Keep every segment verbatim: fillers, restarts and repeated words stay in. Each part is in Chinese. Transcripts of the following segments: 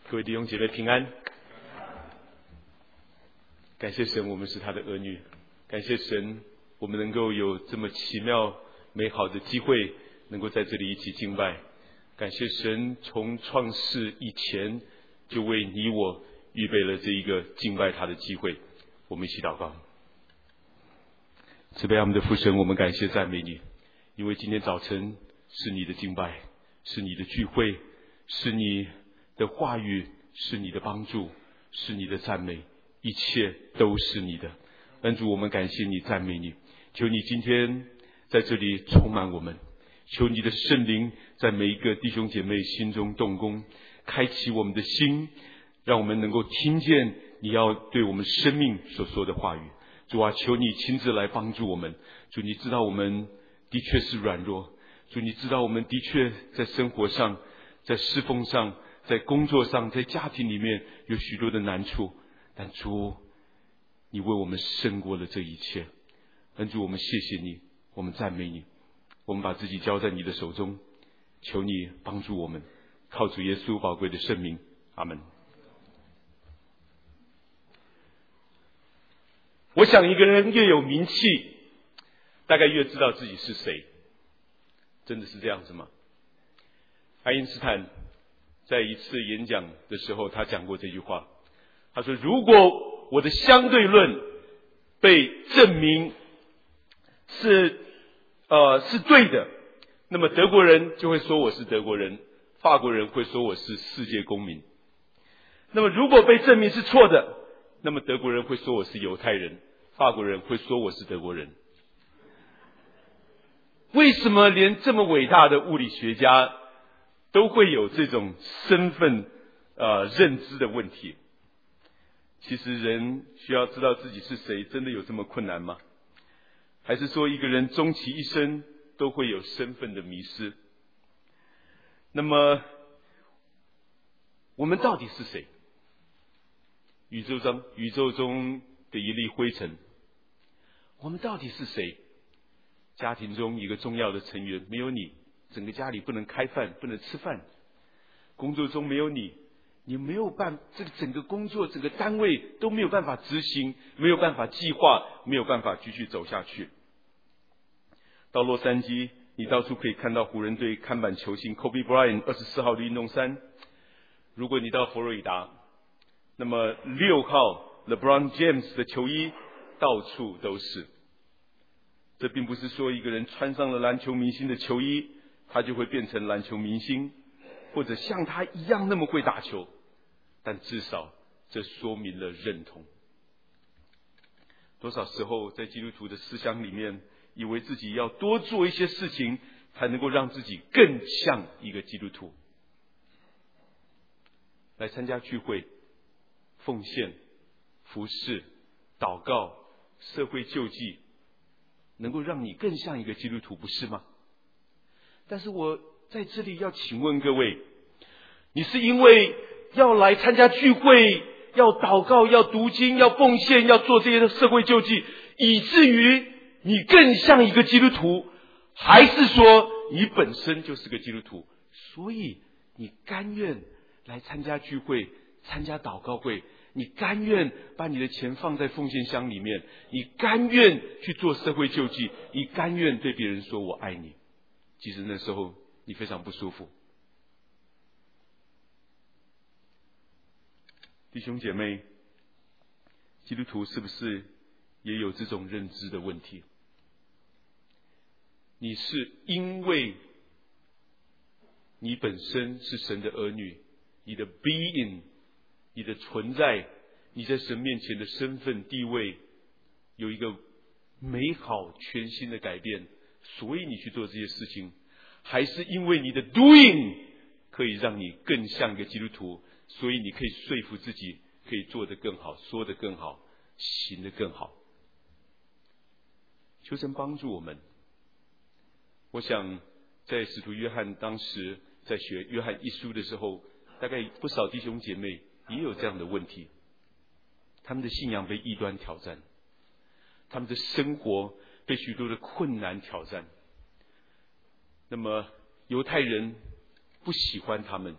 各位弟兄姐妹平安。感谢神，我们是他的儿女。感谢神，我们能够有这么奇妙美好的机会，能够在这里一起敬拜。感谢神，从创世以前就为你我预备了这一个敬拜他的机会。我们一起祷告。慈悲我们的父神，我们感谢赞美你，因为今天早晨是你的敬拜，是你的聚会，是你的话语，是你的帮助，是你的赞美，一切都是你的。恩主，我们感谢你，赞美你。求你今天在这里充满我们，求你的圣灵在每一个弟兄姐妹心中动工，开启我们的心，让我们能够听见你要对我们生命所说的话语。主啊，求你亲自来帮助我们。主，你知道我们的确是软弱，主，你知道我们的确在生活上，在侍奉上，在工作上，在家庭里面有许多的难处，但主，你为我们胜过了这一切。恩主，我们谢谢你，我们赞美你，我们把自己交在你的手中，求你帮助我们，靠主耶稣宝贵的圣名，阿们。我想一个人越有名气，大概越知道自己是谁。真的是这样子吗？爱因斯坦在一次演讲的时候，他讲过这句话，他说，如果我的相对论被证明是呃是对的，那么德国人就会说我是德国人，法国人会说我是世界公民。那么如果被证明是错的，那么德国人会说我是犹太人，法国人会说我是德国人。为什么连这么伟大的物理学家都会有这种身份呃认知的问题？其实人需要知道自己是谁，真的有这么困难吗？还是说一个人终其一生都会有身份的迷失？那么我们到底是谁？宇宙中宇宙中的一粒灰尘。我们到底是谁？家庭中一个重要的成员，没有你，整个家里不能开饭，不能吃饭。工作中没有你，你没有办法，这个整个工作整个单位都没有办法执行，没有办法计划，没有办法继续走下去。到洛杉矶，你到处可以看到湖人队看板球星 Kobe Bryant 二十四号的运动衫。如果你到佛罗里达，那么六号 LeBron James 的球衣到处都是。这并不是说一个人穿上了篮球明星的球衣，他就会变成篮球明星，或者像他一样那么会打球，但至少这说明了认同。多少时候在基督徒的思想里面，以为自己要多做一些事情，才能够让自己更像一个基督徒。来参加聚会、奉献、服侍、祷告、社会救济，能够让你更像一个基督徒，不是吗？但是我在这里要请问各位，你是因为要来参加聚会，要祷告，要读经，要奉献，要做这些社会救济，以至于你更像一个基督徒，还是说你本身就是个基督徒，所以你甘愿来参加聚会，参加祷告会，你甘愿把你的钱放在奉献箱里面，你甘愿去做社会救济，你甘愿对别人说我爱你，其实那时候你非常不舒服。弟兄姐妹，基督徒是不是也有这种认知的问题？你是因为你本身是神的儿女，你的 being， 你的存在，你在神面前的身份地位有一个美好全新的改变，所以你去做这些事情，还是因为你的 doing 可以让你更像一个基督徒，所以你可以说服自己可以做得更好，说得更好，行得更好？求神帮助我们。我想在使徒约翰当时在学约翰一书的时候，大概不少弟兄姐妹也有这样的问题，他们的信仰被异端挑战，他们的生活被许多的困难挑战。那么犹太人不喜欢他们，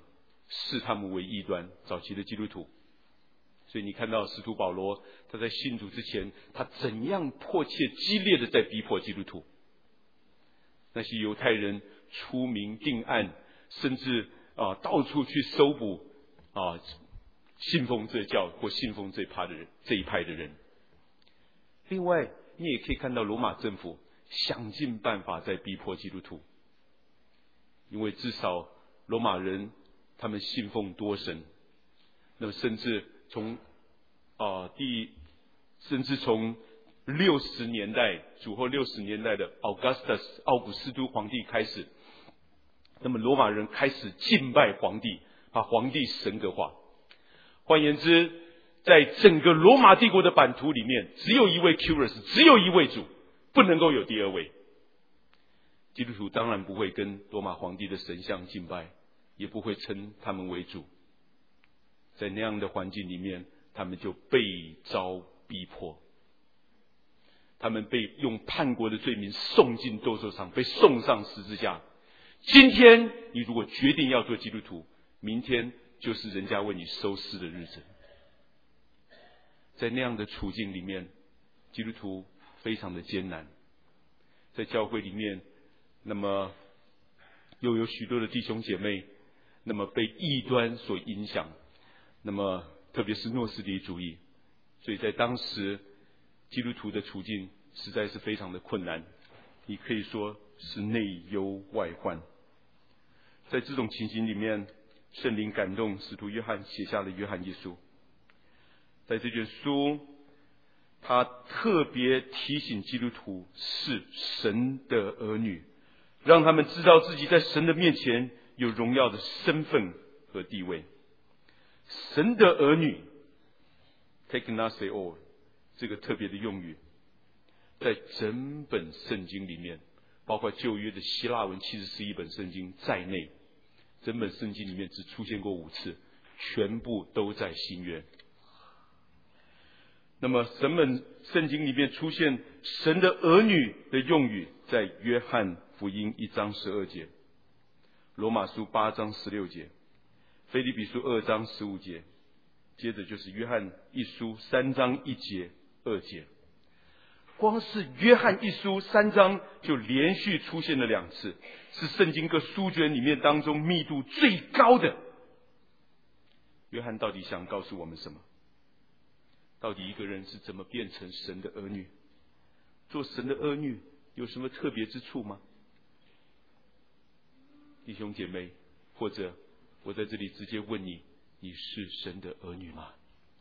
视他们为异端，早期的基督徒。所以你看到使徒保罗他在信主之前，他怎样迫切激烈的在逼迫基督徒。那些犹太人出名定案，甚至啊到处去搜捕啊信奉这教或信奉这派的人这一派的人。另外你也可以看到罗马政府想尽办法在逼迫基督徒，因为至少罗马人他们信奉多神，那么甚至从啊、呃、第甚至从六十年代主后六十年代的 Augustus 奥古斯都皇帝开始，那么罗马人开始敬拜皇帝，把皇帝神格化。换言之，在整个罗马帝国的版图里面，只有一位 Kyrios， 只有一位主，不能够有第二位。基督徒当然不会跟罗马皇帝的神像敬拜，也不会称他们为主。在那样的环境里面，他们就被遭逼迫，他们被用叛国的罪名送进斗兽场，被送上十字架。今天你如果决定要做基督徒，明天就是人家为你收尸的日子。在那样的处境里面，基督徒非常的艰难。在教会里面，那么又有许多的弟兄姐妹，那么被异端所影响，那么特别是诺斯底主义，所以在当时基督徒的处境实在是非常的困难，你可以说是内忧外患。在这种情形里面，圣灵感动使徒约翰写下了约翰一书。在这卷书，他特别提醒基督徒是神的儿女，让他们知道自己在神的面前有荣耀的身份和地位。神的儿女 teknaseo 这个特别的用语，在整本圣经里面，包括旧约的希腊文七十四一本圣经在内，整本圣经里面只出现过五次，全部都在新约。那么整本圣经里面出现神的儿女的用语，在约翰福音一章十二节，罗马书八章十六节，腓立比书二章十五节，接着就是约翰一书三章一节二节。光是约翰一书三章就连续出现了两次，是圣经各书卷里面当中密度最高的。约翰到底想告诉我们什么？到底一个人是怎么变成神的儿女？做神的儿女有什么特别之处吗？弟兄姐妹，或者我在这里直接问你，你是神的儿女吗？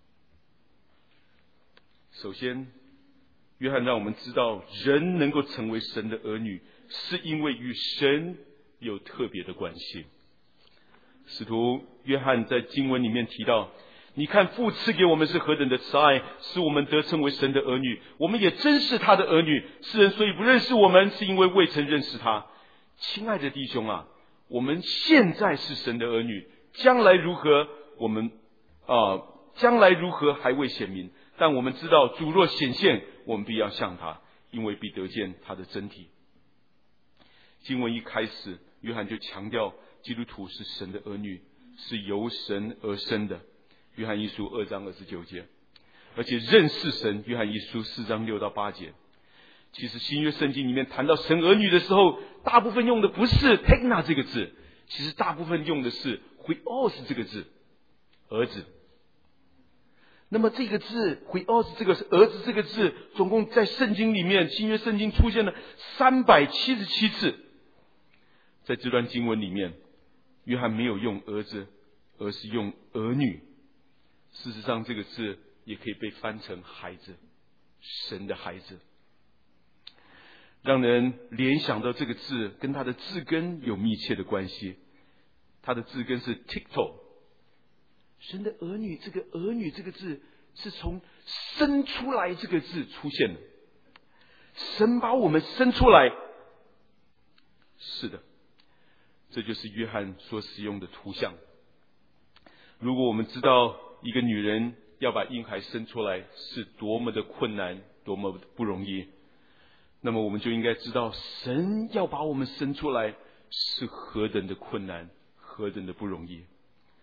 首先，约翰让我们知道，人能够成为神的儿女，是因为与神有特别的关系。使徒约翰在经文里面提到，你看父赐给我们是何等的慈爱，使我们得称为神的儿女，我们也真是他的儿女。世人所以不认识我们，是因为未曾认识他。亲爱的弟兄啊，我们现在是神的儿女，将来如何我们啊、呃，将来如何还未显明，但我们知道主若显现，我们必要向他，因为必得见他的真体。经文一开始，约翰就强调基督徒是神的儿女，是由神而生的。约翰一书二章二十九节，而且认识神，约翰一书四章六到八节。其实新约圣经里面谈到神儿女的时候，大部分用的不是 tekna 这个字，其实大部分用的是 huios 这个字，儿子。那么这个字 huios 这个儿子这个字，总共在圣经里面，新约圣经出现了三百七十七次。在这段经文里面，约翰没有用儿子，而是用儿女。事实上这个字也可以被翻成孩子，神的孩子，让人联想到这个字跟它的字根有密切的关系。它的字根是 tikto， 神的儿女，这个儿女这个字是从生出来这个字出现的，神把我们生出来。是的，这就是约翰所使用的图像。如果我们知道一个女人要把婴孩生出来是多么的困难，多么不容易，那么我们就应该知道神要把我们生出来是何等的困难，何等的不容易。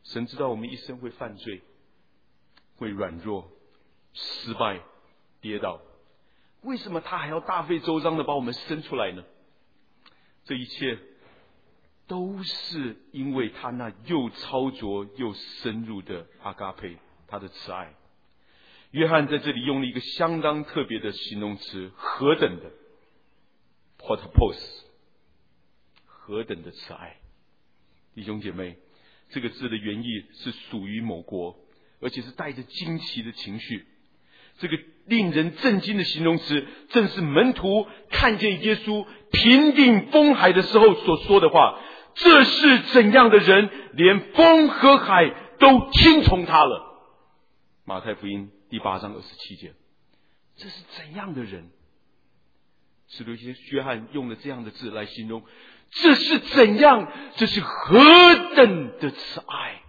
神知道我们一生会犯罪，会软弱、失败、跌倒，为什么他还要大费周章的把我们生出来呢？这一切都是因为他那又超卓又深入的阿嘎培，他的慈爱。约翰在这里用了一个相当特别的形容词，何等的 potapos， 何等的慈爱。弟兄姐妹，这个字的原意是属于某国，而且是带着惊奇的情绪。这个令人震惊的形容词，正是门徒看见耶稣平定风海的时候所说的话。这是怎样的人，连风和海都听从他了。马太福音第八章二十七节，这是怎样的人？使徒约翰用了这样的字来形容，这是怎样？这是何等的慈爱！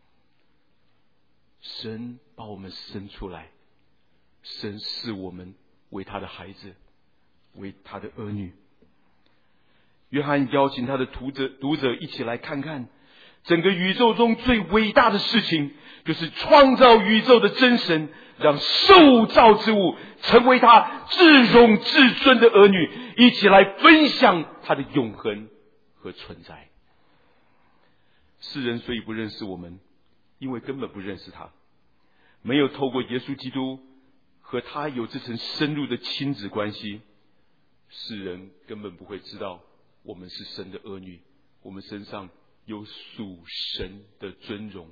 神把我们生出来，神视我们为他的孩子，为他的儿女。约翰邀请他的读者读者一起来看看，整个宇宙中最伟大的事情，就是创造宇宙的真神，让受造之物成为他至荣至尊的儿女，一起来分享他的永恒和存在。世人所以不认识我们，因为根本不认识他，没有透过耶稣基督和他有这层深入的亲子关系，世人根本不会知道我们是神的儿女，我们身上有属神的尊荣。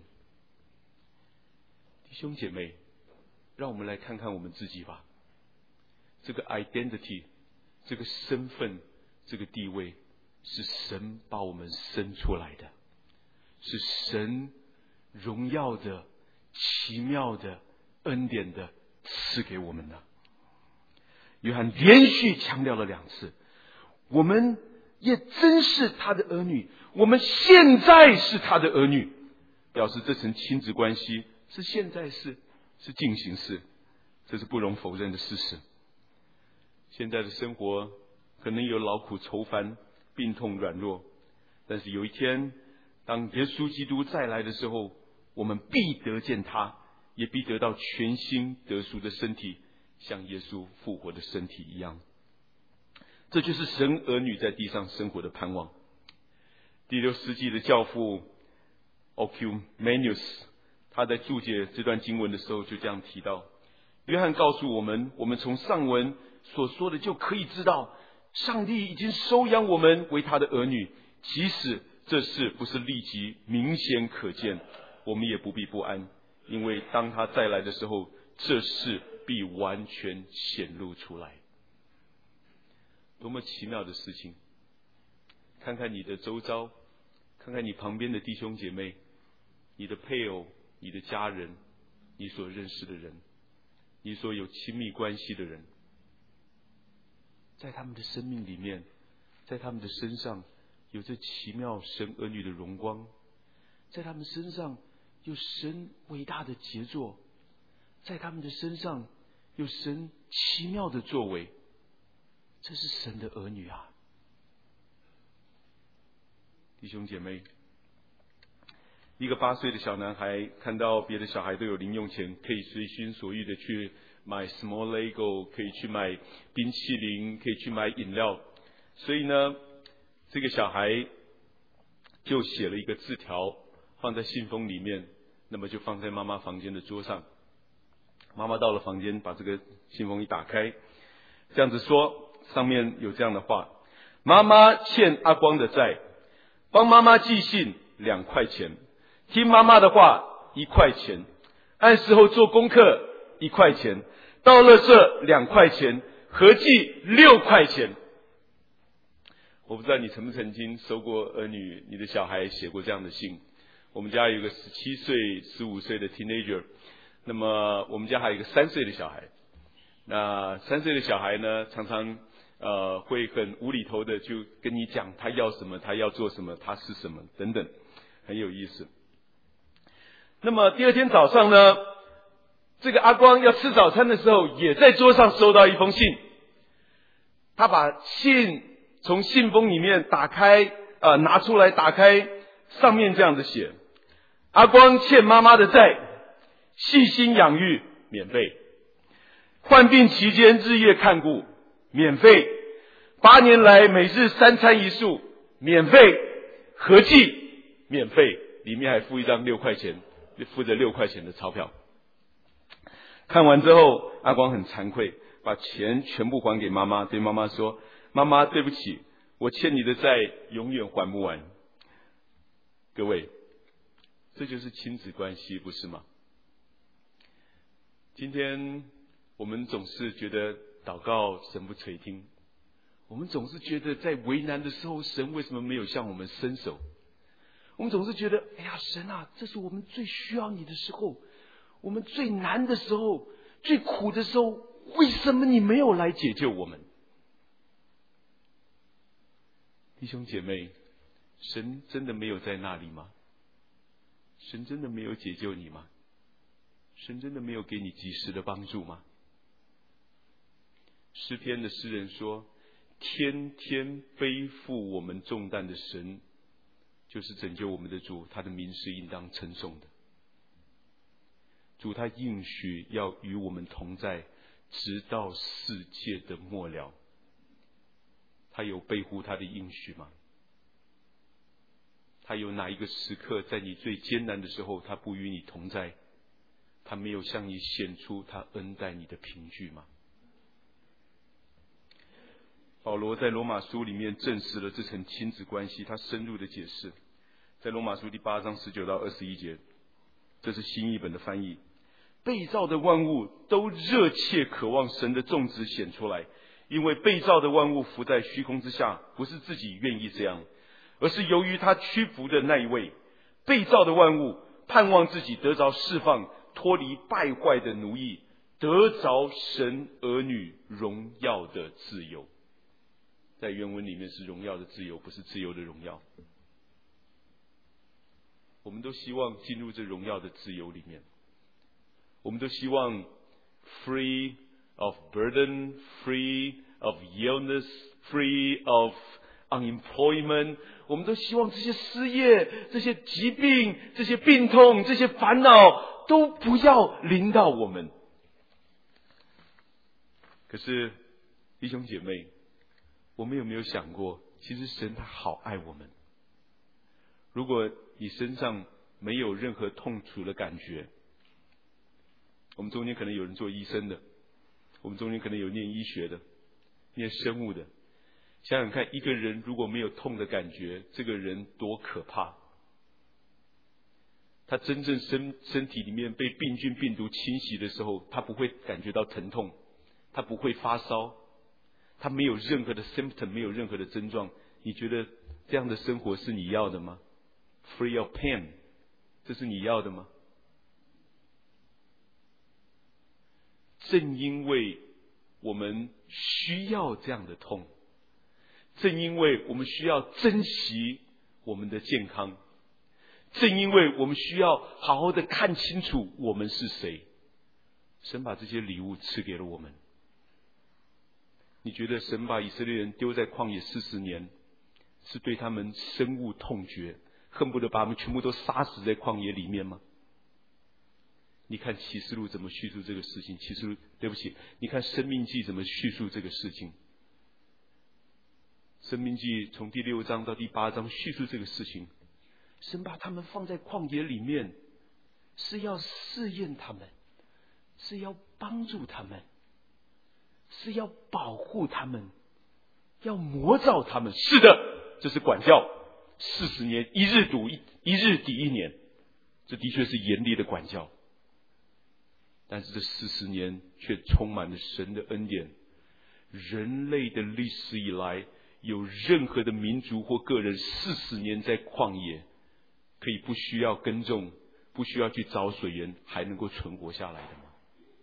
弟兄姐妹，让我们来看看我们自己吧。这个 identity， 这个身份，这个地位，是神把我们生出来的，是神荣耀的、奇妙的、恩典的赐给我们的。约翰连续强调了两次，我们也真是他的儿女，我们现在是他的儿女，表示这层亲子关系是现在式，是进行式，这是不容否认的事实。现在的生活可能有劳苦愁烦、病痛软弱，但是有一天当耶稣基督再来的时候，我们必得见他，也必得到全新得赎的身体，像耶稣复活的身体一样。这就是神儿女在地上生活的盼望。第六世纪的教父 Oecumenius， 他在注解这段经文的时候就这样提到，约翰告诉我们，我们从上文所说的就可以知道，上帝已经收养我们为他的儿女，即使这事不是立即明显可见，我们也不必不安，因为当他再来的时候，这事必完全显露出来。多么奇妙的事情！看看你的周遭，看看你旁边的弟兄姐妹，你的配偶，你的家人，你所认识的人，你所有亲密关系的人，在他们的生命里面，在他们的身上有这奇妙神儿女的荣光，在他们身上有神伟大的杰作，在他们的身上有神奇妙的作为。这是神的儿女啊！弟兄姐妹，一个八岁的小男孩看到别的小孩都有零用钱，可以随心所欲的去买 small Lego， 可以去买冰淇淋，可以去买饮料，所以呢，这个小孩就写了一个字条放在信封里面，那么就放在妈妈房间的桌上。妈妈到了房间，把这个信封一打开，这样子说，上面有这样的话：妈妈欠阿光的债，帮妈妈寄信两块钱，听妈妈的话一块钱，按时候做功课一块钱，倒垃圾两块钱，合计六块钱。我不知道你曾不曾经收过儿女，你的小孩写过这样的信。我们家有一个十七岁、十五岁的 teenager， 那么我们家还有一个三岁的小孩。那三岁的小孩呢，常常呃会很无厘头的就跟你讲他要什么，他要做什么，他是什么等等，很有意思。那么第二天早上呢，这个阿光要吃早餐的时候，也在桌上收到一封信。他把信从信封里面打开，呃拿出来打开，上面这样子写： 阿光欠妈妈的债，细心养育免费，患病期间日夜看顾免费，八年来每日三餐一宿免费，合计免费，里面还附一张六块钱，附着六块钱的钞票。看完之后，阿光很惭愧，把钱全部还给妈妈，对妈妈说：妈妈对不起，我欠你的债永远还不完。各位，这就是亲子关系，不是吗？今天我们总是觉得祷告神不垂听，我们总是觉得在为难的时候，神为什么没有向我们伸手？我们总是觉得，哎呀，神啊，这是我们最需要你的时候，我们最难的时候，最苦的时候，为什么你没有来解救我们？弟兄姐妹，神真的没有在那里吗？神真的没有解救你吗？神真的没有给你及时的帮助吗？诗篇的诗人说，天天背负我们重担的神，就是拯救我们的主，他的名是应当称颂的。主他应许要与我们同在，直到世界的末了。他有背负他的应许吗？他有哪一个时刻在你最艰难的时候，他不与你同在？他没有向你显出他恩待你的凭据吗？保罗在罗马书里面证实了这层亲子关系，他深入的解释，在罗马书第八章十九到二十一节，这是新译本的翻译。被造的万物都热切渴望神的种子显出来，因为被造的万物伏在虚空之下，不是自己愿意这样，而是由于他屈服的那一位。被造的万物盼望自己得着释放，脱离败坏的奴役，得着神儿女荣耀的自由。在原文里面是荣耀的自由，不是自由的荣耀。我们都希望进入这荣耀的自由里面，我们都希望 free of burden, free of illness, free of unemployment， 我们都希望这些失业、这些疾病、这些病痛、这些烦恼都不要临到我们。可是弟兄姐妹，我们有没有想过，其实神他好爱我们。如果你身上没有任何痛楚的感觉，我们中间可能有人做医生的，我们中间可能有念医学的，念生物的。想想看，一个人如果没有痛的感觉，这个人多可怕。他真正身身体里面被病菌病毒侵袭的时候，他不会感觉到疼痛，他不会发烧，他没有任何的 symptom， 没有任何的症状。你觉得这样的生活是你要的吗？ Free of pain， 这是你要的吗？正因为我们需要这样的痛，正因为我们需要珍惜我们的健康，正因为我们需要好好的看清楚我们是谁，神把这些礼物赐给了我们。你觉得神把以色列人丢在旷野四十年，是对他们深恶痛绝，恨不得把他们全部都杀死在旷野里面吗？你看启示录怎么叙述这个事情？启示录，对不起，你看申命记怎么叙述这个事情？申命记从第六章到第八章叙述这个事情，神把他们放在旷野里面，是要试验他们，是要帮助他们，是要保护他们，要磨造他们。是的，这是管教，四十年一日赌一一日抵一年，这的确是严厉的管教。但是这四十年却充满了神的恩典。人类的历史以来，有任何的民族或个人四十年在旷野，可以不需要耕种，不需要去找水源，还能够存活下来的吗？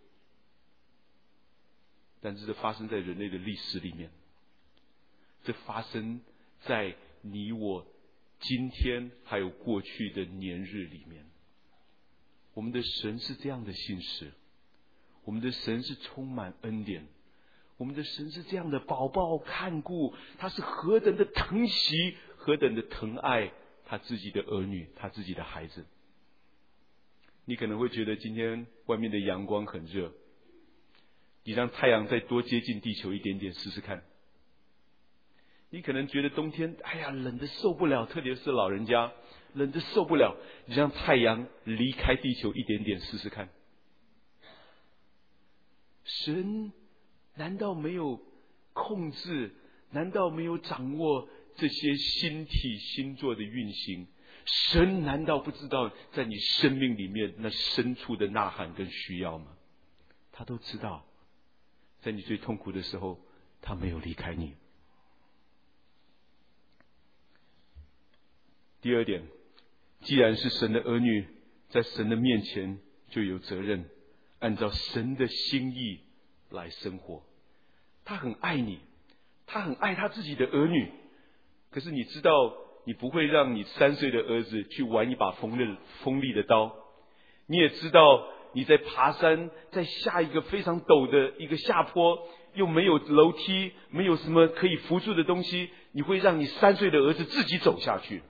但是这发生在人类的历史里面，这发生在你我今天还有过去的年日里面。我们的神是这样的信实，我们的神是充满恩典，我们的神是这样的宝宝看顾，他是何等的疼惜，何等的疼爱他自己的儿女，他自己的孩子。 你可能会觉得今天外面的阳光很热，你让太阳再多接近地球一点点试试看。你可能觉得冬天，哎呀，冷得受不了，特别是老人家，冷得受不了，你让太阳离开地球一点点试试看。神难道没有控制？难道没有掌握这些星体星座的运行？神难道不知道在你生命里面那深处的呐喊跟需要吗？他都知道，在你最痛苦的时候，他没有离开你。第二点，既然是神的儿女，在神的面前就有责任按照神的心意来生活。他很爱你，他很爱他自己的儿女，可是你知道，你不会让你三岁的儿子去玩一把锋利锋利的刀。你也知道，你在爬山，在下一个非常陡的一个下坡，又没有楼梯，没有什么可以扶住的东西，你会让你三岁的儿子自己走下去。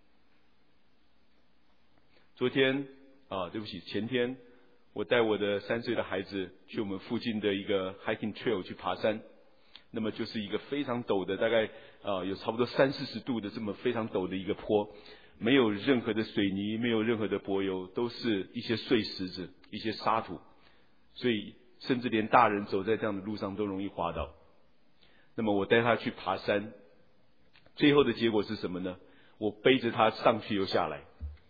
昨天啊，对不起，前天我带我的三岁的孩子去我们附近的一个 hiking trail 去爬山，那么就是一个非常陡的，大概啊有差不多三四十度的这么非常陡的一个坡，没有任何的水泥，没有任何的柏油，都是一些碎石子，一些沙土，所以甚至连大人走在这样的路上都容易滑倒。那么我带他去爬山，最后的结果是什么呢？我背着他上去又下来。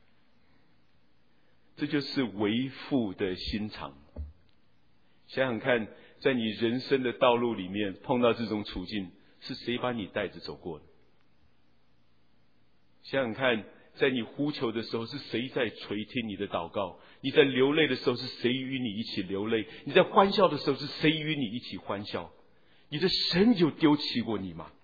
这就是为父的心肠。想想看，在你人生的道路里面碰到这种处境，是谁把你带着走过的？想想看，在你呼求的时候，是谁在垂听你的祷告？你在流泪的时候，是谁与你一起流泪？你在欢笑的时候，是谁与你一起欢笑？你的神有丢弃过你吗？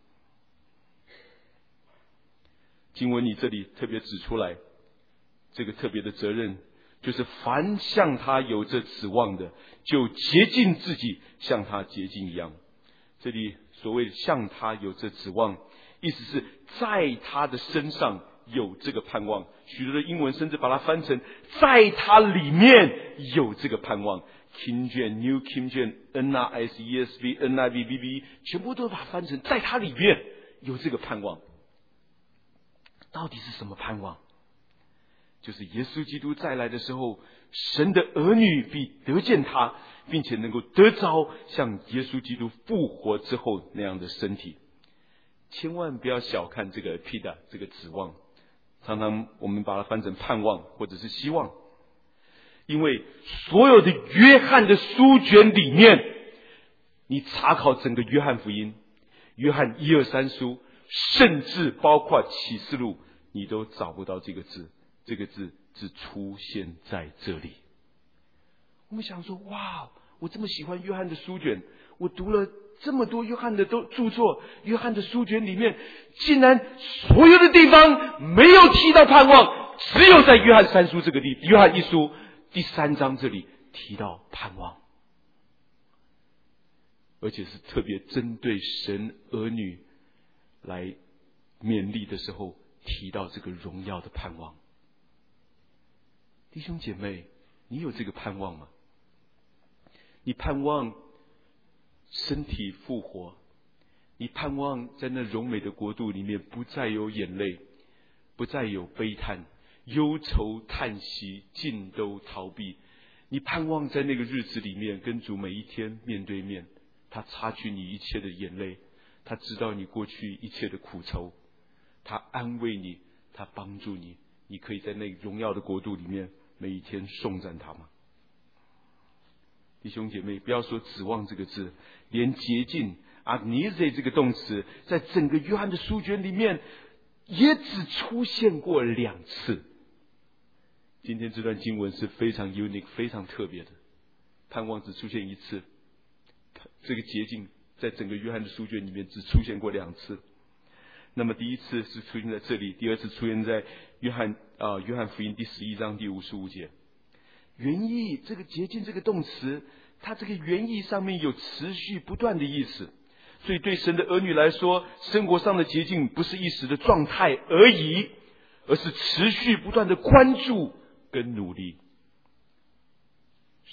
经文你这里特别指出来，这个特别的责任，就是凡向他有这指望的，就洁净自己，像他洁净一样。这里所谓向他有这指望，意思是在他的身上有这个盼望。许多的英文甚至把它翻成在他里面有这个盼望。King James、New King James、N R S、E S V、N I V、B B E 全部都把它翻成在他里面有这个盼望。到底是什么盼望？就是耶稣基督再来的时候，神的儿女必得见他，并且能够得着像耶稣基督复活之后那样的身体。千万不要小看这个 pida 这个指望，常常我们把它翻成盼望或者是希望。因为所有的约翰的书卷里面，你查考整个约翰福音、约翰一二三书，甚至包括启示录，你都找不到这个字。这个字只出现在这里。我们想说，哇，我这么喜欢约翰的书卷，我读了这么多约翰的都著作，约翰的书卷里面竟然所有的地方没有提到盼望，只有在约翰三书这个地，约翰一书第三章这里提到盼望，而且是特别针对神儿女来勉励的时候提到这个荣耀的盼望。弟兄姐妹，你有这个盼望吗？你盼望身体复活，你盼望在那荣美的国度里面不再有眼泪，不再有悲叹，忧愁叹息尽都逃避。你盼望在那个日子里面跟主每一天面对面，他擦去你一切的眼泪，他知道你过去一切的苦愁，他安慰你，他帮助你，你可以在那荣耀的国度里面每一天颂赞他吗？弟兄姐妹，不要说指望这个字，连洁净 agnese 这个动词在整个约翰的书卷里面也只出现过两次。今天这段经文是非常 unique 非常特别的，盼望只出现一次，这个洁净在整个约翰的书卷里面只出现过两次。那么第一次是出现在这里，第二次出现在约翰啊、呃、约翰福音第十一章第五十五节。原意这个洁净这个动词，它这个原意上面有持续不断的意思，所以对神的儿女来说，生活上的洁净不是一时的状态而已，而是持续不断的关注跟努力。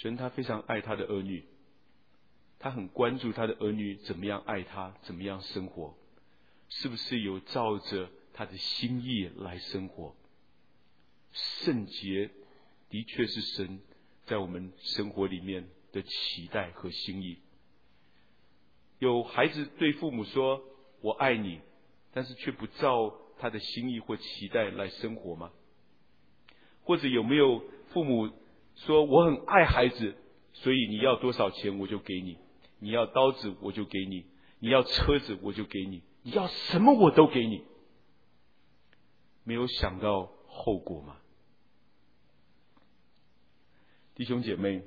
神他非常爱他的儿女，他很关注他的儿女怎么样爱他，怎么样生活，是不是有照着他的心意来生活。圣洁的确是神在我们生活里面的期待和心意。有孩子对父母说我爱你，但是却不照他的心意或期待来生活吗？或者有没有父母说我很爱孩子，所以你要多少钱我就给你，你要刀子我就给你，你要车子我就给你，你要什么我都给你，没有想到后果吗？弟兄姐妹，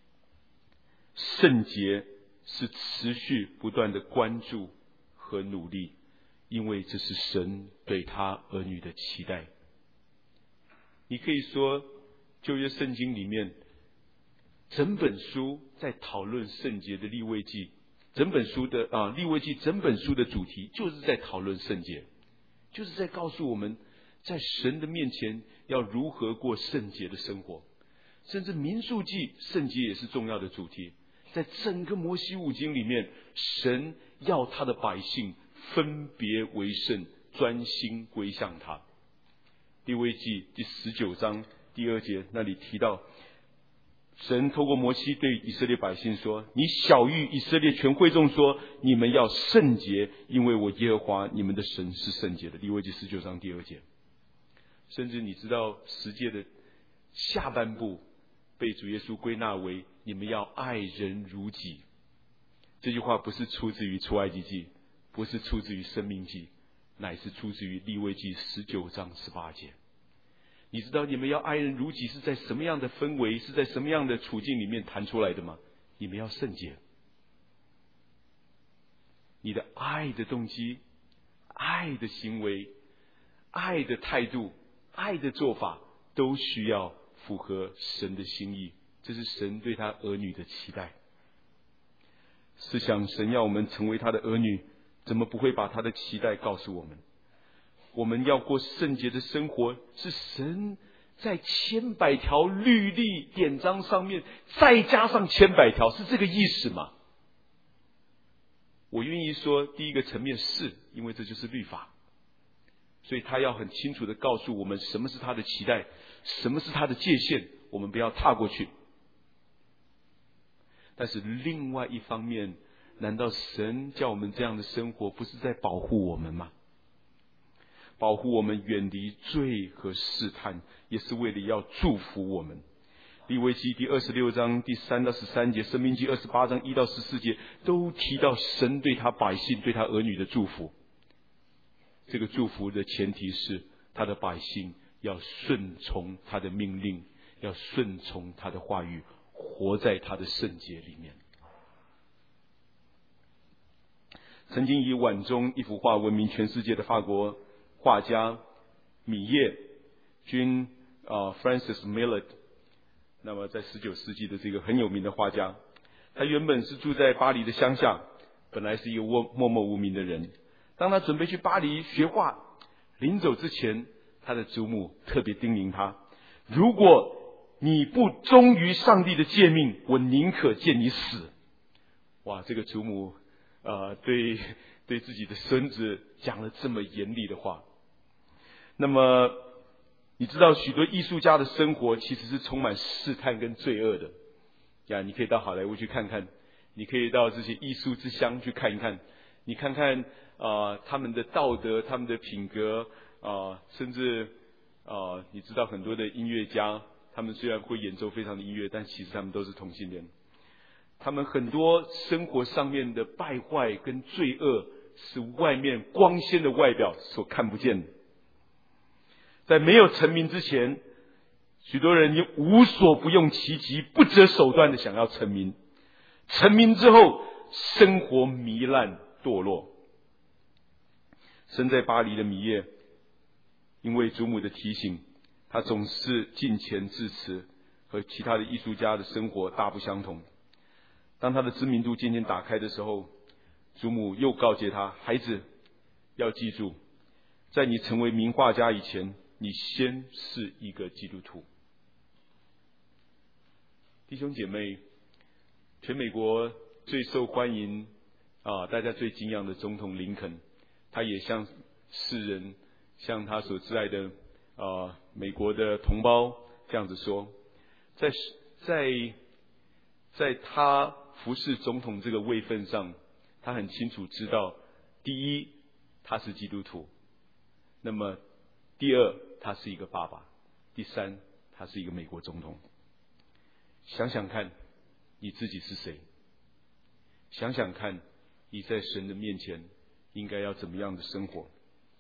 圣洁是持续不断的关注和努力，因为这是神对他儿女的期待。你可以说旧约圣经里面整本书在讨论圣洁的利未记，整本书的啊利未记整本书的主题就是在讨论圣洁，就是在告诉我们在神的面前要如何过圣洁的生活。甚至民数记圣洁也是重要的主题。在整个摩西五经里面，神要他的百姓分别为圣，专心归向他。利未记第十九章第二节那里提到，神透过摩西对以色列百姓说，你晓谕以色列全会众说，你们要圣洁，因为我耶和华你们的神是圣洁的。利未记十九章第二节。甚至你知道十诫的下半部被主耶稣归纳为你们要爱人如己。这句话不是出自于出埃及记，不是出自于申命记，乃是出自于利未记十九章十八节。你知道你们要爱人如己是在什么样的氛围，是在什么样的处境里面谈出来的吗？你们要圣洁。你的爱的动机、爱的行为、爱的态度、爱的做法都需要符合神的心意，这是神对他儿女的期待。试想神要我们成为他的儿女，怎么不会把他的期待告诉我们？我们要过圣洁的生活，是神在千百条律例典章上面再加上千百条，是这个意思吗？我愿意说第一个层面是，因为这就是律法，所以他要很清楚的告诉我们什么是他的期待，什么是他的界限，我们不要踏过去。但是另外一方面，难道神叫我们这样的生活不是在保护我们吗？保护我们远离罪和试探，也是为了要祝福我们。利未记第二十六章第三到十三节，申命记二十八章一到十四节都提到神对他百姓、对他儿女的祝福。这个祝福的前提是他的百姓要顺从他的命令，要顺从他的话语，活在他的圣洁里面。曾经以碗中一幅画闻名全世界的法国画家米叶君啊 Francis Millet， 那么在十九世纪的这个很有名的画家，他原本是住在巴黎的乡下，本来是一个默默无名的人。当他准备去巴黎学画，临走之前，他的祖母特别叮咛他，如果你不忠于上帝的诫命，我宁可见你死。哇，这个祖母呃对对自己的孙子讲了这么严厉的话。那么你知道许多艺术家的生活其实是充满试探跟罪恶的呀，你可以到好莱坞去看看，你可以到这些艺术之乡去看一看，你看看啊、呃、他们的道德、他们的品格啊、呃，甚至啊、呃、你知道很多的音乐家，他们虽然会演奏非常的音乐，但其实他们都是同性恋。他们很多生活上面的败坏跟罪恶，是外面光鲜的外表所看不见的。在没有成名之前，许多人也无所不用其极、不择手段的想要成名。成名之后，生活糜烂堕落。身在巴黎的米叶，因为祖母的提醒，他总是敬虔致辞，和其他的艺术家的生活大不相同。当他的知名度渐渐打开的时候，祖母又告诫他，孩子要记住，在你成为名画家以前，你先是一个基督徒。 弟兄姐妹，全美国最受欢迎啊，大家最敬仰的总统林肯，他也向世人，向他所挚爱的啊美国的同胞这样子说，在在在他服侍总统这个位分上，他很清楚知道，第一，他是基督徒；那么第二，他是一个爸爸；第三，他是一个美国总统。想想看，你自己是谁？想想看，你在神的面前应该要怎么样的生活？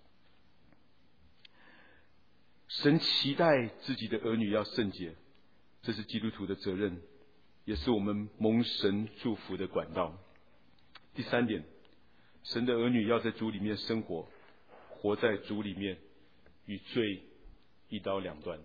神期待自己的儿女要圣洁，这是基督徒的责任，也是我们蒙神祝福的管道。第三点，神的儿女要在主里面生活，活在主里面，与罪一刀两断。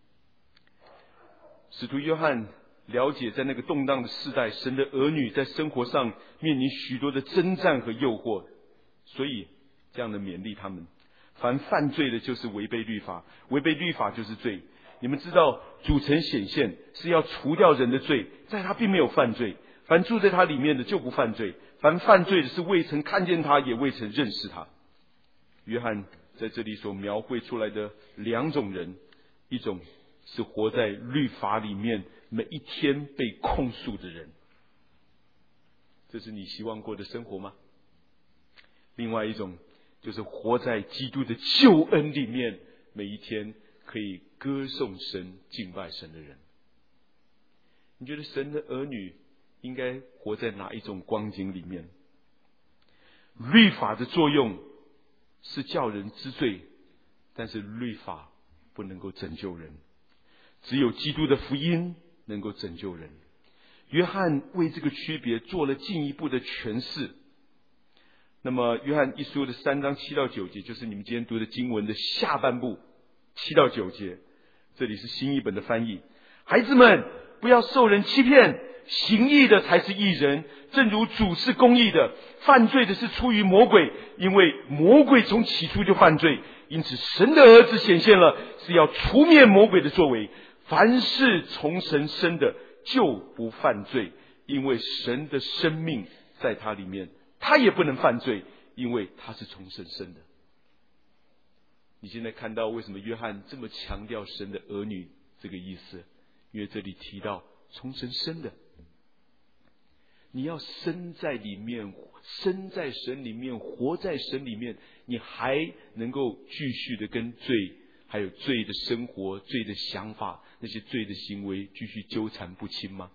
使徒约翰了解在那个动荡的世代，神的儿女在生活上面临许多的征战和诱惑，所以这样的勉励他们，凡犯罪的就是违背律法，违背律法就是罪。你们知道主曾显现是要除掉人的罪，在他并没有犯罪，凡住在他里面的就不犯罪，凡犯罪的是未曾看见他，也未曾认识他。约翰在这里所描绘出来的两种人，一种是活在律法里面每一天被控诉的人，这是你希望过的生活吗？另外一种就是活在基督的救恩里面，每一天可以歌颂神敬拜神的人。你觉得神的儿女应该活在哪一种光景里面？律法的作用是叫人知罪，但是律法不能够拯救人，只有基督的福音能够拯救人。约翰为这个区别做了进一步的诠释。那么约翰一书的三章七到九节，就是你们今天读的经文的下半部，七到九节，这里是新译本的翻译。孩子们，不要受人欺骗，行义的才是义人，正如主是公义的。犯罪的是出于魔鬼，因为魔鬼从起初就犯罪，因此神的儿子显现了，是要除灭魔鬼的作为。凡是从神生的就不犯罪，因为神的生命在他里面，他也不能犯罪，因为他是从神生的。你现在看到为什么约翰这么强调神的儿女这个意思？因为这里提到从神生的，你要生在里面，生在神里面，活在神里面，你还能够继续的跟罪还有罪的生活、罪的想法、那些罪的行为继续纠缠不清吗？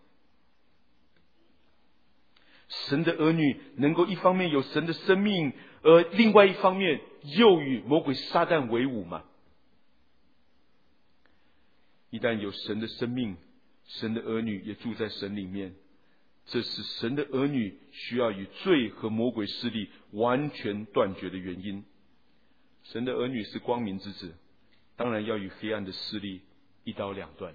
神的儿女能够一方面有神的生命，而另外一方面又与魔鬼撒旦为伍吗？一旦有神的生命，神的儿女也住在神里面，这是神的儿女需要与罪和魔鬼势力完全断绝的原因。神的儿女是光明之子，当然要与黑暗的势力一刀两断。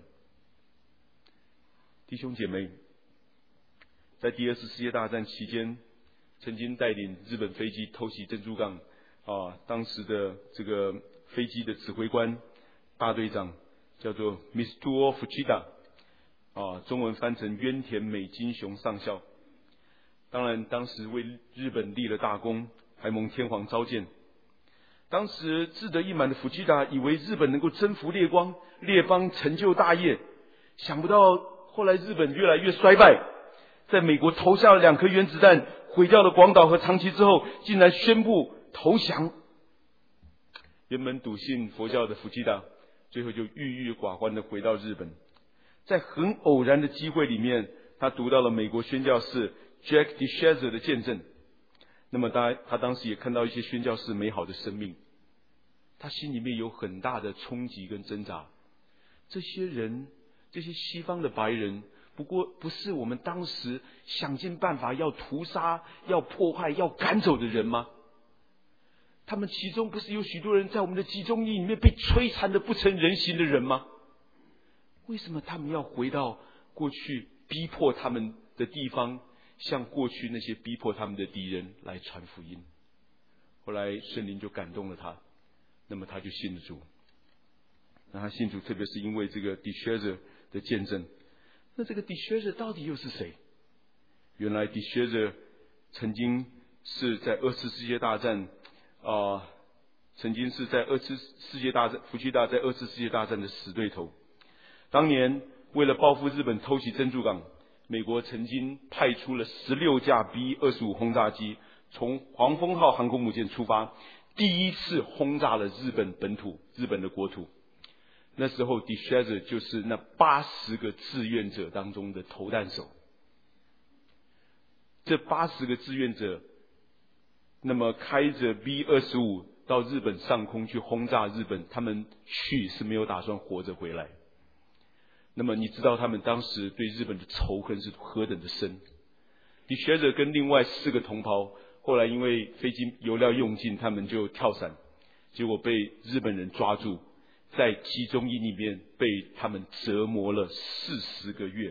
弟兄姐妹，在第二次世界大战期间，曾经带领日本飞机偷袭珍珠港啊，当时的这个飞机的指挥官大队长叫做 Mitsuo Fuchida 啊，中文翻成渊田美金雄上校。当然当时为日本立了大功，还蒙天皇召见。当时志得意满的福基达以为日本能够征服列邦，列邦成就大业，想不到后来日本越来越衰败，在美国投下了两颗原子弹，毁掉了广岛和长崎之后，竟然宣布投降。原本笃信佛教的福基达，最后就郁郁寡欢的回到日本。在很偶然的机会里面，他读到了美国宣教士 Jack DeShazer 的见证。那么他他当时也看到一些宣教士美好的生命，他心里面有很大的冲击跟挣扎。这些人，这些西方的白人，不过不是我们当时想尽办法要屠杀、要迫害、要赶走的人吗？他们其中不是有许多人在我们的集中营里面被摧残的不成人形的人吗？为什么他们要回到过去逼迫他们的地方，向过去那些逼迫他们的敌人来传福音？后来圣灵就感动了他，那么他就信了主。那他信主，特别是因为这个 DeShazer 的见证。 那这个狄薛者到底又是谁？原来狄薛者曾经是在二次世界大战啊、呃，曾经是在二次世界大战福奇大在二次世界大战的死对头。当年为了报复日本偷袭珍珠港，美国曾经派出了十六架 B 二十五 轰炸机，从黄蜂号航空母舰出发，第一次轰炸了日本本土，日本的国土。那时候 狄薛者就是那八十个志愿者当中的投弹手。这八十个志愿者，那么开着 B 二十五 到日本上空去轰炸日本，他们去是没有打算活着回来。那么你知道他们当时对日本的仇恨是何等的深？狄薛者跟另外四个同袍，后来因为飞机油料用尽，他们就跳伞，结果被日本人抓住，在集中营里面被他们折磨了四十个月。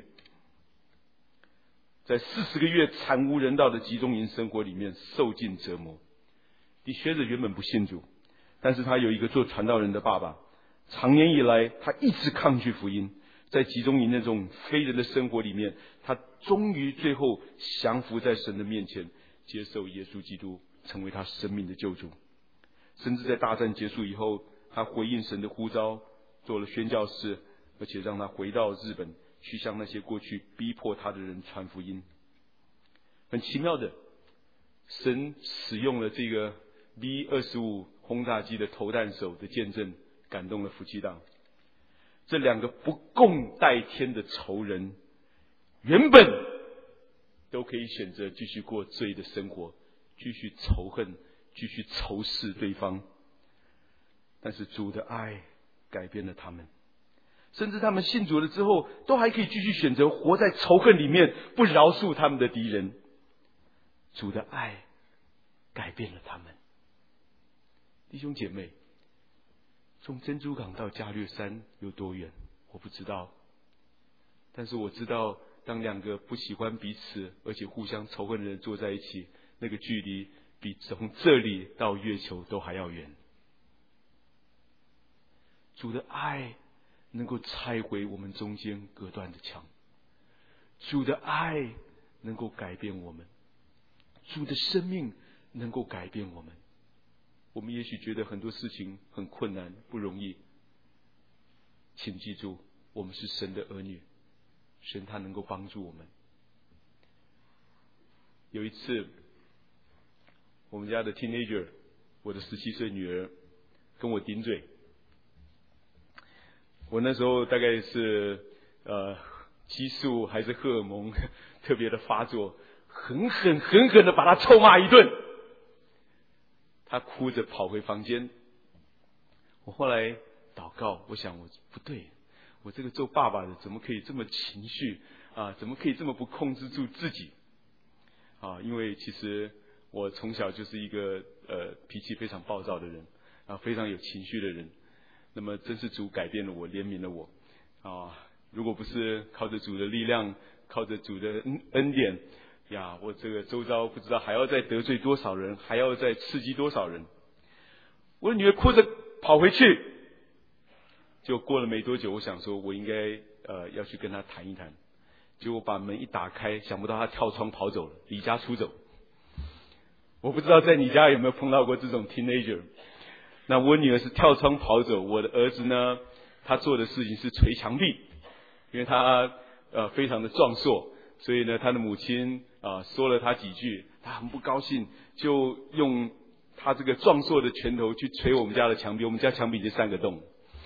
在四十个月惨无人道的集中营生活里面受尽折磨。狄薛者原本不信主，但是他有一个做传道人的爸爸，长年以来他一直抗拒福音，在集中营那种非人的生活里面，他终于最后降服在神的面前，接受耶稣基督成为他生命的救主。甚至在大战结束以后，他回应神的呼召，做了宣教士，而且让他回到日本，去向那些过去逼迫他的人传福音。很奇妙的，神使用了这个 B 二十五 轰炸机的投弹手的见证，感动了夫妻档。这两个不共戴天的仇人，原本都可以选择继续过罪的生活，继续仇恨，继续仇视对方。但是主的爱改变了他们，甚至他们信主了之后，都还可以继续选择活在仇恨里面，不饶恕他们的敌人。主的爱改变了他们。弟兄姐妹，从珍珠港到加略山有多远我不知道，但是我知道当两个不喜欢彼此而且互相仇恨的人坐在一起，那个距离比从这里到月球都还要远。主的爱能够拆毁我们中间隔断的墙，主的爱能够改变我们，主的生命能够改变我们。我们也许觉得很多事情很困难不容易，请记住，我们是神的儿女，神他能够帮助我们。有一次我们家的 teenager， 我的十七岁女儿跟我顶嘴，我那时候大概是呃激素还是荷尔蒙特别的发作，狠狠狠狠的把她臭骂一顿。她哭着跑回房间。我后来祷告，我想我不对，我这个做爸爸的怎么可以这么情绪啊？怎么可以这么不控制住自己啊？因为其实我从小就是一个呃脾气非常暴躁的人啊，非常有情绪的人。那么真是主改变了我，怜悯了我啊！如果不是靠着主的力量，靠着主的恩恩典呀，我这个周遭不知道还要再得罪多少人，还要再刺激多少人。我的女儿哭着跑回去，就过了没多久，我想说我应该呃要去跟她谈一谈。结果把门一打开，想不到她跳窗跑走了，离家出走。我不知道在你家有没有碰到过这种 teenager。那我女儿是跳窗跑走，我的儿子呢，他做的事情是捶墙壁，因为他呃非常的壮硕，所以呢他的母亲啊、呃、说了他几句，他很不高兴，就用他这个壮硕的拳头去捶我们家的墙壁，我们家墙壁已经三个洞。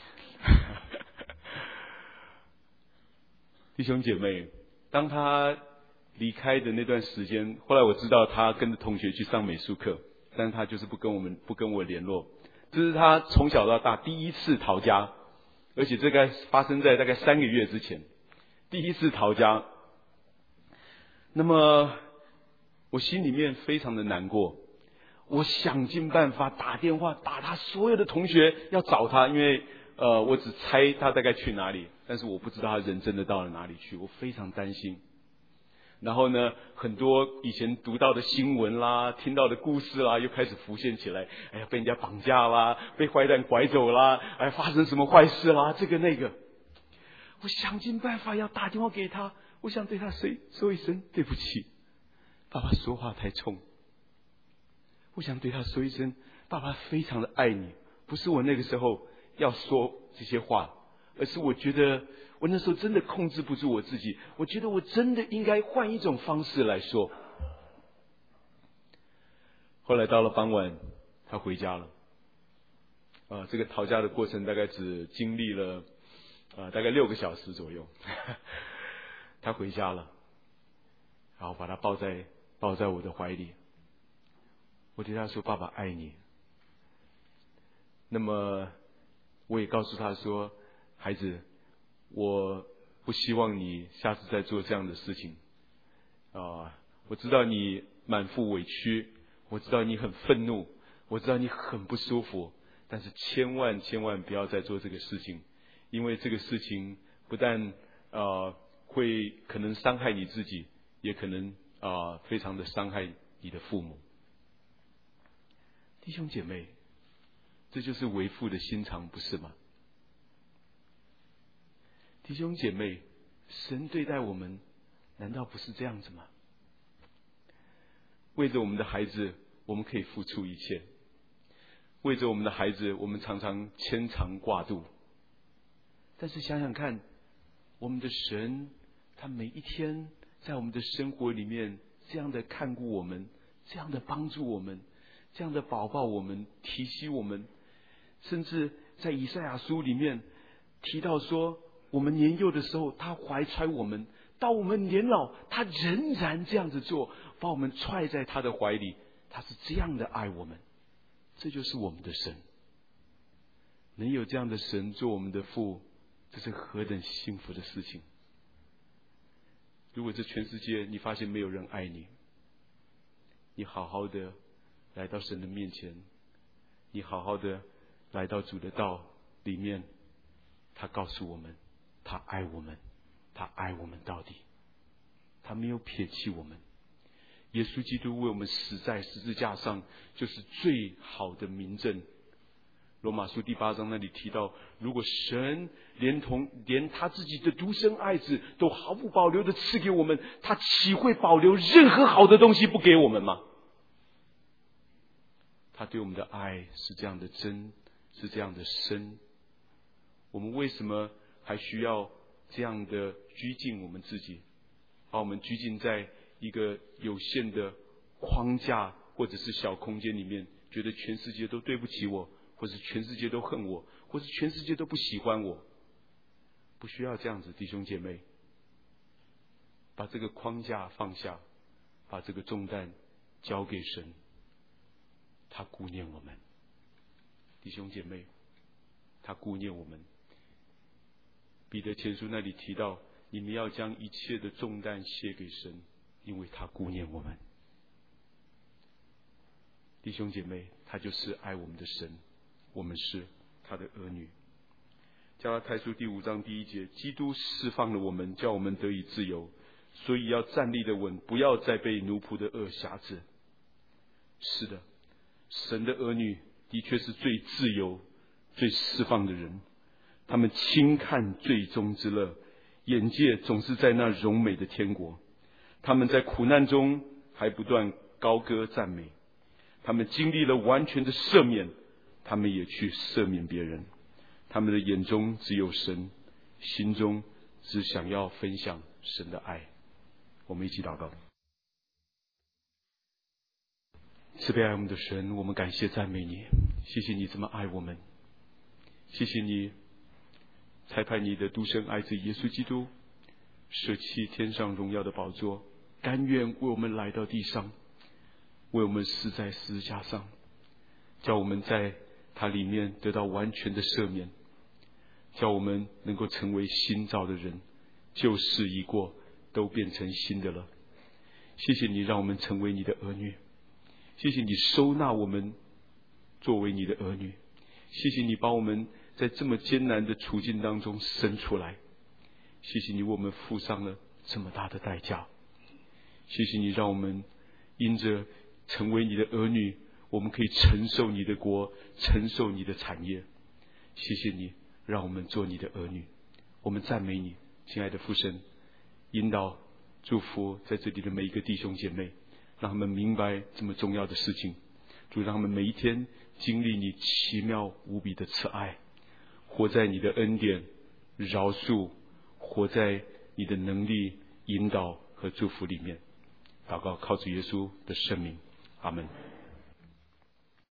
弟兄姐妹，当他离开的那段时间，后来我知道他跟着同学去上美术课，但是他就是不跟我们不跟我联络。这是他从小到大第一次逃家，而且这个发生在大概三个月之前，第一次逃家。那么我心里面非常的难过，我想尽办法打电话打他所有的同学要找他，因为呃我只猜他大概去哪里，但是我不知道他人真的到了哪里去，我非常担心。然后呢，很多以前读到的新闻啦，听到的故事啦，又开始浮现起来。哎呀，被人家绑架啦，被坏蛋拐走啦，哎，发生什么坏事啦，这个那个。 我想尽办法要打电话给他，我想对他说说一声对不起，爸爸说话太冲。我想对他说一声，爸爸非常的爱你。不是我那个时候要说这些话，而是我觉得我那时候真的控制不住我自己，我觉得我真的应该换一种方式来说。后来到了傍晚，他回家了。啊，这个逃家的过程大概只经历了啊大概六个小时左右。他回家了，然后把他抱在抱在我的怀里。我对他说：“爸爸爱你。”那么我也告诉他说：“孩子，我不希望你下次再做这样的事情。啊，我知道你满腹委屈，我知道你很愤怒，我知道你很不舒服，但是千万千万不要再做这个事情，因为这个事情不但啊会可能伤害你自己，也可能啊非常的伤害你的父母。”弟兄姐妹，这就是为父的心肠，不是吗？弟兄姐妹，神对待我们难道不是这样子吗？为着我们的孩子，我们可以付出一切；为着我们的孩子，我们常常牵肠挂肚。但是想想看，我们的神，他每一天在我们的生活里面这样的看顾我们，这样的帮助我们，这样的保抱我们，提携我们，甚至在以赛亚书里面提到说，我们年幼的时候他怀揣我们，到我们年老他仍然这样子做，把我们揣在他的怀里，他是这样的爱我们。这就是我们的神。能有这样的神做我们的父，这是何等幸福的事情。如果这全世界你发现没有人爱你，你好好的来到神的面前，你好好的来到主的道里面，他告诉我们，他爱我们，他爱我们到底，他没有撇弃我们。耶稣基督为我们死在十字架上，就是最好的明证。罗马书第八章那里提到，如果神连同连他自己的独生爱子都毫不保留的赐给我们，他岂会保留任何好的东西不给我们吗？他对我们的爱是这样的真，是这样的深。我们为什么还需要这样的拘禁我们自己，把我们拘禁在一个有限的框架或者是小空间里面，觉得全世界都对不起我，或是全世界都恨我，或是全世界都不喜欢我？不需要这样子，弟兄姐妹，把这个框架放下，把这个重担交给神，他顾念我们。弟兄姐妹，他顾念我们。彼得前书那里提到，你们要将一切的重担卸给神，因为他顾念我们。弟兄姐妹，他就是爱我们的神，我们是他的儿女。加拉太书第五章第一节，基督释放了我们，叫我们得以自由，所以要站立的稳，不要再被奴仆的恶辖制。是的，神的儿女的确是最自由、最释放的人。他们轻看最终之乐，眼界总是在那荣美的天国。他们在苦难中还不断高歌赞美。他们经历了完全的赦免，他们也去赦免别人。他们的眼中只有神，心中只想要分享神的爱。我们一起祷告。慈悲爱我们的神，我们感谢赞美你，谢谢你这么爱我们，谢谢你差派你的独生爱子耶稣基督舍弃天上荣耀的宝座，甘愿为我们来到地上，为我们死在十字架上，叫我们在他里面得到完全的赦免，叫我们能够成为新造的人，旧事已过，都变成新的了。谢谢你让我们成为你的儿女，谢谢你收纳我们作为你的儿女，谢谢你把我们在这么艰难的处境当中生出来，谢谢你为我们付上了这么大的代价，谢谢你让我们因着成为你的儿女，我们可以承受你的国，承受你的产业。谢谢你让我们做你的儿女， 我们赞美你，亲爱的父神，引导祝福在这里的每一个弟兄姐妹，让他们明白这么重要的事情。主，让他们每一天经历你奇妙无比的慈爱，活在你的恩典饶恕，活在你的能力引导和祝福里面。祷告靠主耶稣的圣名，阿们。